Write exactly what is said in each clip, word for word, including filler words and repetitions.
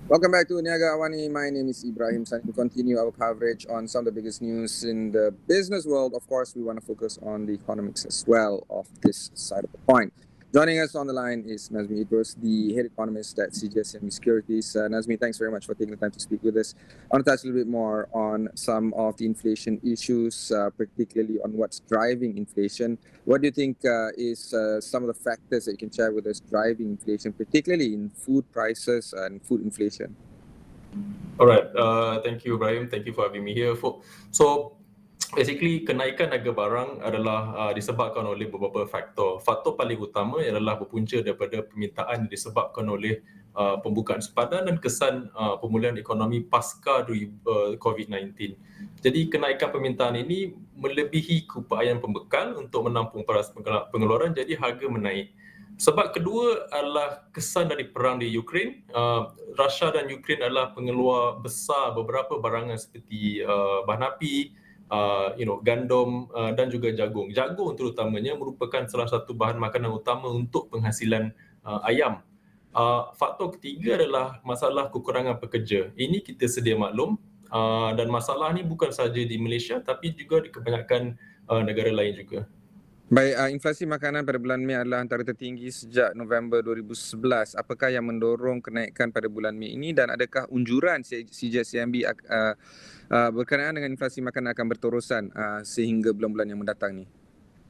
Welcome back to Niaga Awani. My name is Ibrahim. So to continue our coverage on some of the biggest news in the business world, of course, we want to focus on the economics as well of this side of the point. Joining us on the line is Nazmi Idrus, the head economist at C G S M B Securities. Uh, Nazmi, thanks very much for taking the time to speak with us. I want to touch a little bit more on some of the inflation issues, uh, particularly on what's driving inflation. What do you think uh, is uh, some of the factors that you can share with us driving inflation, particularly in food prices and food inflation? Alright, uh, thank you Ibrahim, thank you for having me here. So, basically kenaikan harga barang adalah uh, disebabkan oleh beberapa faktor. Faktor paling utama adalah berpunca daripada permintaan yang disebabkan oleh uh, pembukaan sepadan dan kesan uh, pemulihan ekonomi pasca uh, covid sembilan belas. Jadi kenaikan permintaan ini melebihi keupayaan pembekal untuk menampung paras pengeluaran, jadi harga menaik. Sebab kedua adalah kesan dari perang di Ukraine. Uh, Russia dan Ukraine adalah pengeluar besar beberapa barangan seperti uh, bahan api, uh, you know, gandum uh, dan juga jagung. Jagung terutamanya merupakan salah satu bahan makanan utama untuk penghasilan uh, ayam. Uh, faktor ketiga adalah masalah kekurangan pekerja. Ini kita sedia maklum uh, dan masalah ini bukan sahaja di Malaysia tapi juga di kebanyakan uh, negara lain juga. Baik, uh, inflasi makanan pada bulan Mei adalah antara tertinggi sejak November dua ribu sebelas. Apakah yang mendorong kenaikan pada bulan Mei ini dan adakah unjuran C G S M B uh, uh, berkenaan dengan inflasi makanan akan berterusan uh, sehingga bulan-bulan yang mendatang ni?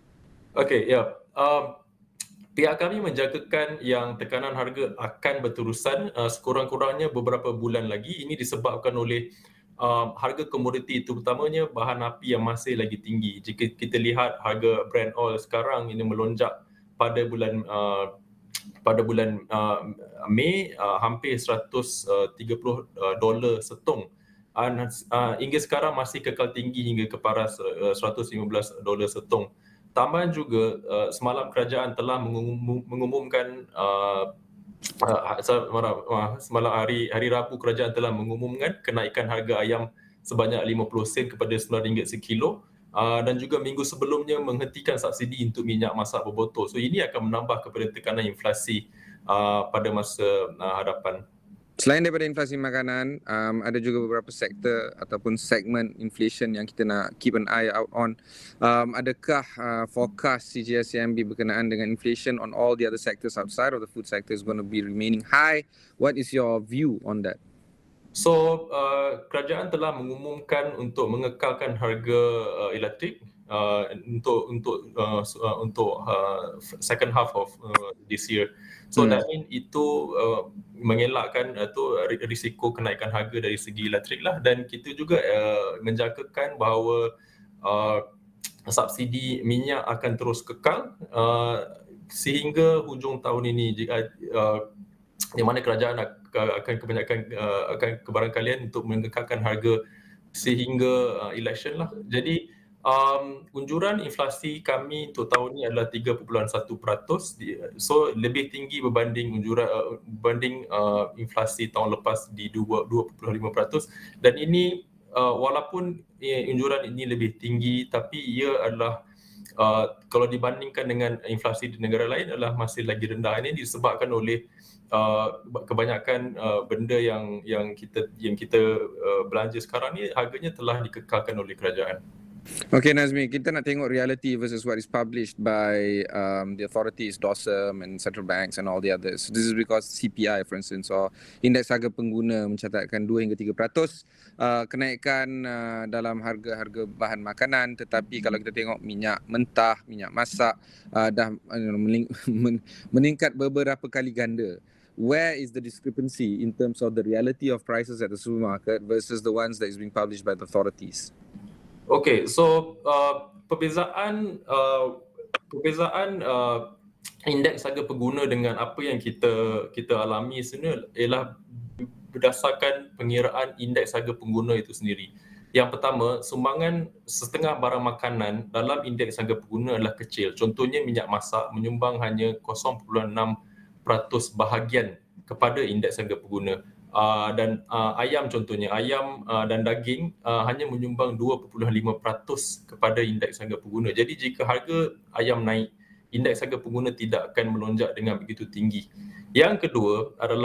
Okey, ya. Um, pihak kami menjangkakan yang tekanan harga akan berterusan uh, sekurang-kurangnya beberapa bulan lagi. Ini disebabkan oleh Uh, harga komoditi terutamanya bahan api yang masih lagi tinggi. Jika kita lihat harga Brent oil sekarang ini melonjak pada bulan uh, pada bulan uh, Mei uh, hampir seratus tiga puluh dolar setong. Uh, uh, hingga sekarang masih kekal tinggi hingga ke paras uh, seratus lima belas dolar setong. Tambahan juga uh, semalam kerajaan telah mengum- mengumumkan uh, Uh, semalam hari hari Rabu kerajaan telah mengumumkan kenaikan harga ayam sebanyak lima puluh sen kepada sembilan ringgit sekilo uh, dan juga minggu sebelumnya menghentikan subsidi untuk minyak masak berbotol. So ini akan menambah kepada tekanan inflasi uh, pada masa uh, hadapan. Selain daripada inflasi makanan, um, ada juga beberapa sektor ataupun segmen inflation yang kita nak keep an eye out on. Um, adakah uh, forecast C G S M B berkenaan dengan inflation on all the other sectors outside of the food sector is going to be remaining high? What is your view on that? So, uh, kerajaan telah mengumumkan untuk mengekalkan harga uh, elektrik uh, untuk untuk uh, untuk uh, second half of uh, this year. So hmm. that mean itu uh, mengelakkan uh, tu risiko kenaikan harga dari segi elektrik lah, dan kita juga uh, menjangkakan bahawa uh, subsidi minyak akan terus kekal uh, sehingga hujung tahun ini, jika uh, di mana kerajaan akan kebanyakan uh, akan kebarangkalian untuk mengekalkan harga sehingga uh, election lah. Jadi um, unjuran inflasi kami untuk tahun ini adalah tiga perpuluhan satu peratus. So lebih tinggi berbanding unjuran uh, berbanding uh, inflasi tahun lepas di dua perpuluhan lima peratus, dan ini uh, walaupun uh, unjuran ini lebih tinggi tapi ia adalah uh, kalau dibandingkan dengan inflasi di negara lain adalah masih lagi rendah. Ini disebabkan oleh Uh, kebanyakan uh, benda yang yang kita yang kita uh, belanja sekarang ni harganya telah dikekalkan oleh kerajaan. Okay, Nazmi, kita nak tengok reality versus what is published by um, the authorities, D O S M and central banks and all the others. This is because C P I, for instance, or indeks harga pengguna mencatatkan dua hingga tiga peratus uh, kenaikan uh, dalam harga-harga bahan makanan, tetapi kalau kita tengok minyak mentah, minyak masak uh, dah uh, meningkat beberapa kali ganda. Where is the discrepancy in terms of the reality of prices at the supermarket versus the ones that is being published by the authorities? Okay, so uh, perbezaan uh, perbezaan uh, indeks harga pengguna dengan apa yang kita kita alami sebenarnya ialah berdasarkan pengiraan indeks harga pengguna itu sendiri. Yang pertama, sumbangan setengah barang makanan dalam indeks harga pengguna adalah kecil. Contohnya minyak masak menyumbang hanya kosong perpuluhan enam peratus bahagian kepada indeks harga pengguna. Uh, dan uh, ayam contohnya, ayam uh, dan daging uh, hanya menyumbang dua perpuluhan lima peratus kepada indeks harga pengguna. Jadi jika harga ayam naik, indeks harga pengguna tidak akan melonjak dengan begitu tinggi. Yang kedua adalah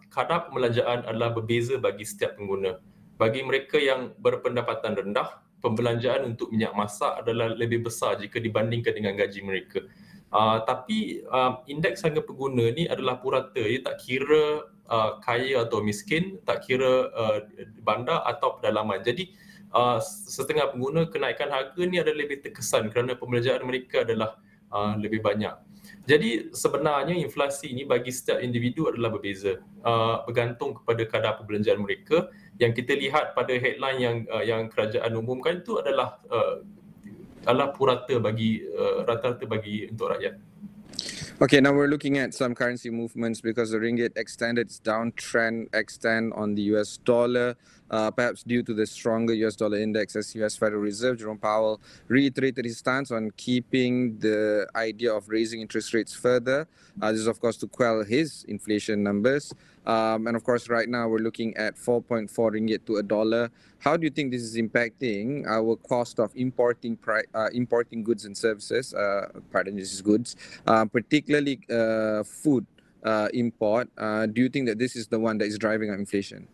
kadar pembelanjaan adalah berbeza bagi setiap pengguna. Bagi mereka yang berpendapatan rendah, pembelanjaan untuk minyak masak adalah lebih besar jika dibandingkan dengan gaji mereka. Uh, tapi uh, indeks harga pengguna ni adalah purata, ia tak kira uh, kaya atau miskin, tak kira uh, bandar atau pedalaman. Jadi uh, setengah pengguna kenaikan harga ni adalah lebih terkesan kerana pembelanjaan mereka adalah uh, lebih banyak. Jadi sebenarnya inflasi ini bagi setiap individu adalah berbeza, uh, bergantung kepada kadar perbelanjaan mereka. Yang kita lihat pada headline yang uh, yang kerajaan umumkan itu adalah uh, adalah purata bagi uh, rata-rata bagi untuk rakyat. Okay, now we're looking at some currency movements because the ringgit extended its downtrend extend on the U S dollar, uh, perhaps due to the stronger U S dollar index as U S Federal Reserve Jerome Powell reiterated his stance on keeping the idea of raising interest rates further. Uh, this is, of course, to quell his inflation numbers. Um, and, of course, right now we're looking at four point four ringgit to a dollar. How do you think this is impacting our cost of importing pri- uh, importing goods and services, uh, pardon, this is goods, uh, particularly uh, food uh, import? Uh, do you think that this is the one that is driving up inflation?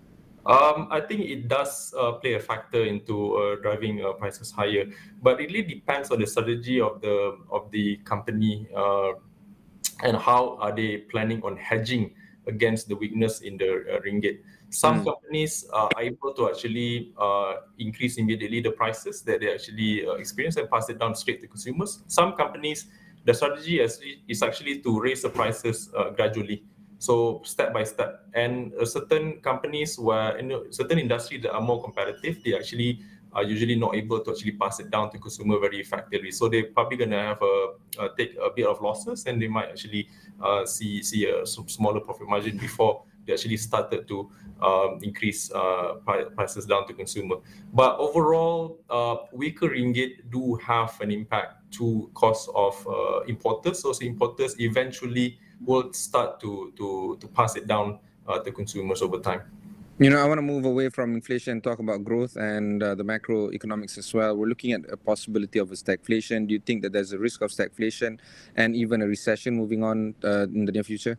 Um, I think it does uh, play a factor into uh, driving uh, prices higher, but it really depends on the strategy of the of the company uh, and how are they planning on hedging against the weakness in the uh, ringgit. Some mm. companies are able to actually uh, increase immediately the prices that they actually uh, experience and pass it down straight to consumers. Some companies, the strategy is, is actually to raise the prices uh, gradually. So step by step, and uh, certain companies where in certain industries that are more competitive, they actually are usually not able to actually pass it down to consumer very effectively. So they're probably going to have a uh, take a bit of losses, and they might actually uh, see see a smaller profit margin before they actually started to um, increase uh, prices down to consumer. But overall, uh, weaker ringgit do have an impact to cost of uh, importers. So importers eventually will start to to to pass it down uh, to consumers over time. You know, I want to move away from inflation and talk about growth and uh, the macroeconomics as well. We're looking at a possibility of a stagflation. Do you think that there's a risk of stagflation and even a recession moving on uh, in the near future?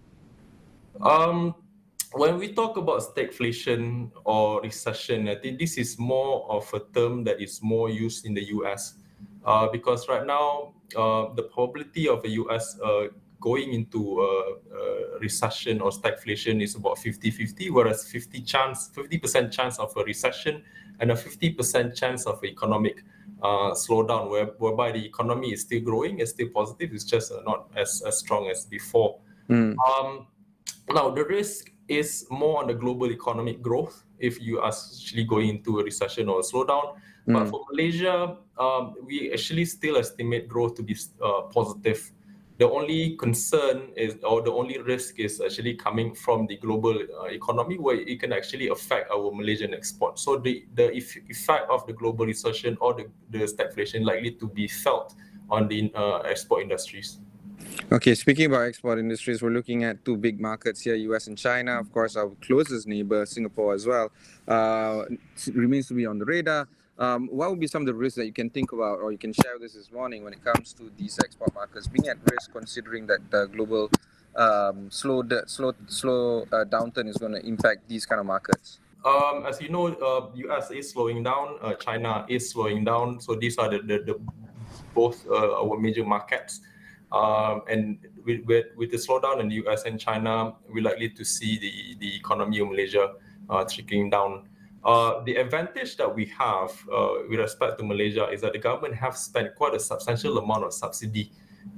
Um, when we talk about stagflation or recession, I think this is more of a term that is more used in the U S uh, because right now uh, the probability of the U S uh, going into a, a recession or stagflation is about fifty-fifty, whereas fifty chance, fifty percent chance of a recession and a fifty percent chance of economic uh, slowdown, where, whereby the economy is still growing, is still positive, it's just uh, not as, as strong as before. Mm. Um, now, the risk is more on the global economic growth if you are actually going into a recession or a slowdown. Mm. But for Malaysia, um, we actually still estimate growth to be uh, positive. The only concern is, or the only risk is actually coming from the global uh, economy, where it can actually affect our Malaysian export. So the, the effect of the global recession or the, the stagflation likely to be felt on the uh, export industries. Okay, speaking about export industries, we're looking at two big markets here, U S and China. Of course, our closest neighbor, Singapore as well, uh, remains to be on the radar. Um, what would be some of the risks that you can think about or you can share with us this morning when it comes to these export markets being at risk, considering that the global um, slow slow, slow uh, downturn is going to impact these kind of markets? Um, as you know, uh, U S is slowing down, uh, China is slowing down. So these are the, the, the both uh, our major markets. Um, and with, with, with the slowdown in the U S and China, we're likely to see the, the economy of Malaysia uh, trickling down. Uh, the advantage that we have uh, with respect to Malaysia is that the government have spent quite a substantial amount of subsidy.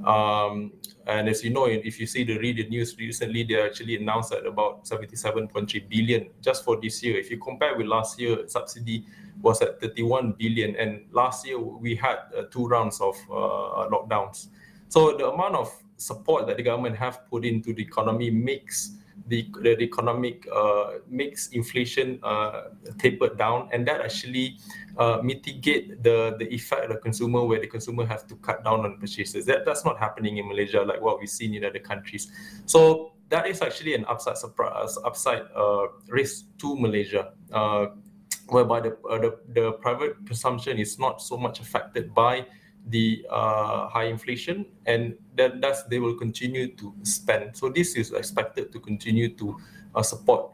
Um, and as you know, if you see the read the news recently, they actually announced that about seventy-seven point three billion just for this year. If you compare with last year, subsidy was at thirty-one billion, and last year we had uh, two rounds of uh, lockdowns. So the amount of support that the government have put into the economy makes the, the economic uh, makes inflation uh, tapered down, and that actually uh, mitigate the, the effect of the consumer, where the consumer have to cut down on purchases. That, that's not happening in Malaysia like what we've seen in other countries. So that is actually an upside surprise, upside uh, risk to Malaysia, uh, whereby the, uh, the the private consumption is not so much affected by the uh, high inflation, and that thus they will continue to spend. So this is expected to continue to uh, support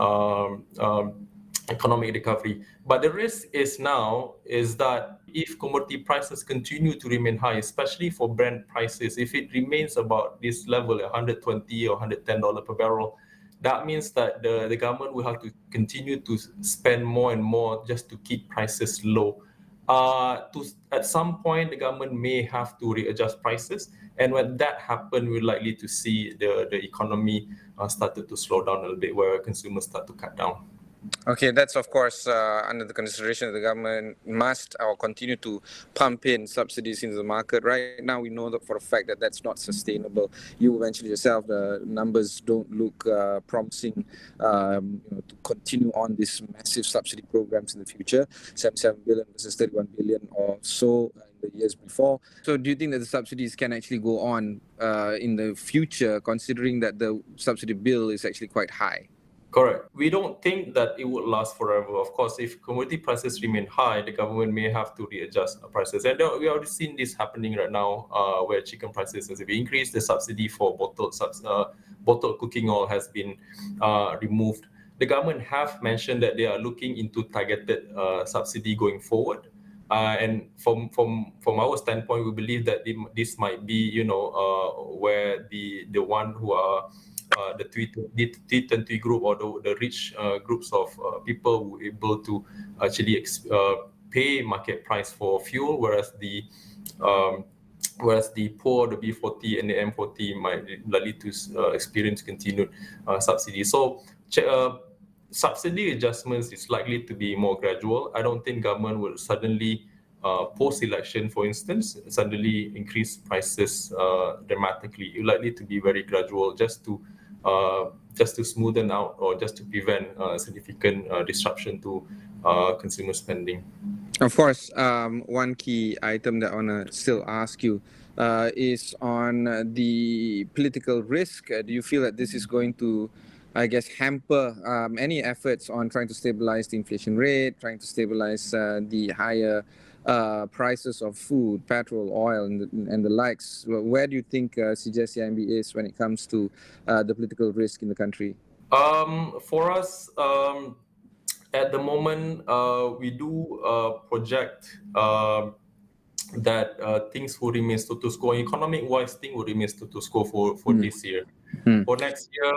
um, um, economic recovery. But the risk is now is that if commodity prices continue to remain high, especially for Brent prices, if it remains about this level, one hundred twenty or one hundred ten dollars per barrel, that means that the, the government will have to continue to spend more and more just to keep prices low. Uh, to, at some point, the government may have to readjust prices. And when that happens, we're likely to see the, the economy uh, started to slow down a little bit, where consumers start to cut down. Okay, that's of course uh, under the consideration that the government must or continue to pump in subsidies into the market. Right now, we know that for a fact that that's not sustainable. You mentioned yourself the numbers don't look uh, promising um, you know, to continue on these massive subsidy programs in the future, seventy-seven billion versus thirty-one billion or so in the years before. So do you think that the subsidies can actually go on uh, in the future, considering that the subsidy bill is actually quite high? Correct. We don't think that it would last forever. Of course, if commodity prices remain high, the government may have to readjust prices. And we already seen this happening right now, uh, where chicken prices has been increased. The subsidy for bottled subs, uh, bottled cooking oil has been uh, removed. The government have mentioned that they are looking into targeted uh, subsidy going forward. Uh, and from from from our standpoint, we believe that this might be, you know, uh, where the the one who are Uh, the T twenty group or the, the rich uh, groups of uh, people who are able to actually ex- uh, pay market price for fuel, whereas the um, whereas the poor, the B forty and the M forty might likely to uh, experience continued uh, subsidy. So uh, subsidy adjustments is likely to be more gradual. I don't think government will suddenly Uh, post-election, for instance, suddenly increase prices uh, dramatically. It's likely to be very gradual, just to uh, just to smoothen out or just to prevent uh, significant uh, disruption to uh, consumer spending. Of course, um, one key item that I want to still ask you uh, is on uh, the political risk. Uh, do you feel that this is going to, I guess, hamper um, any efforts on trying to stabilize the inflation rate, trying to stabilize uh, the higher uh, prices of food, petrol, oil, and the, and the likes? Where do you think uh, C G S C I M B is when it comes to uh, the political risk in the country? Um, for us, um, at the moment, uh, we do uh, project uh, that uh, things will remain status quo. Economic-wise, things will remain status quo for, for mm. this year. Mm. For next year,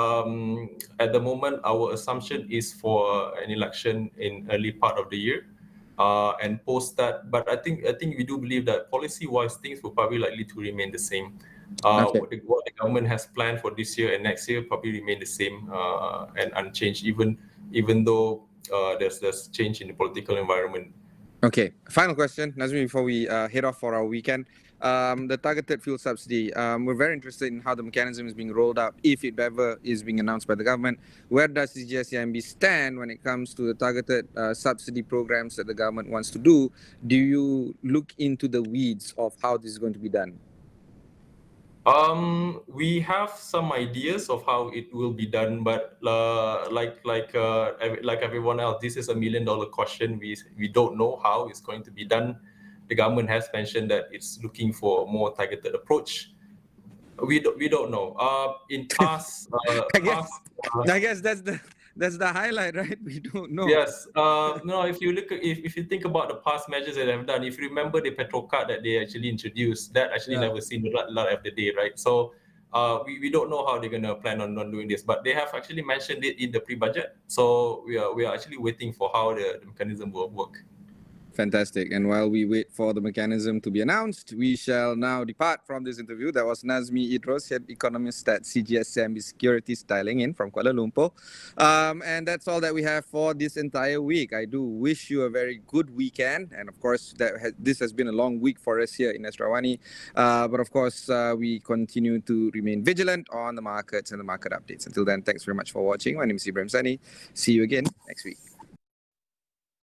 um, at the moment, our assumption is for an election in early part of the year. Uh, and post that, but I think I think we do believe that policy-wise things will probably likely to remain the same. Uh, okay. what, the, what the government has planned for this year and next year probably remain the same uh, and unchanged, even even though uh, there's there's change in the political environment. Okay, final question, Nazmi, before we uh, head off for our weekend. Um, the targeted fuel subsidy, um, we're very interested in how the mechanism is being rolled out, if it ever is being announced by the government. Where does C G S C I M B stand when it comes to the targeted uh, subsidy programs that the government wants to do? Do you look into the weeds of how this is going to be done? Um, we have some ideas of how it will be done, but uh, like like uh, like everyone else, this is a million dollar question. We we don't know how it's going to be done. The government has mentioned that it's looking for a more targeted approach. We don't we don't know. Uh, in past, uh, I guess past, uh, I guess that's the that's the highlight, right? We don't know. Yes. Uh, no, if you look at, if, if you think about the past measures that they've done, if you remember the petrol card that they actually introduced, that actually yeah. never seen the light of the day, right? So uh, we, we don't know how they're gonna plan on, on doing this, but they have actually mentioned it in the pre-budget. So we are we are actually waiting for how the, the mechanism will work. Fantastic. And while we wait for the mechanism to be announced, we shall now depart from this interview. That was Nazmi Idros, head economist at C G S C I M B Securities, dialing in from Kuala Lumpur. Um, and that's all that we have for this entire week. I do wish you a very good weekend. And of course, that has, this has been a long week for us here in Esrawani. Uh, but of course, uh, we continue to remain vigilant on the markets and the market updates. Until then, thanks very much for watching. My name is Ibrahim Sani. See you again next week.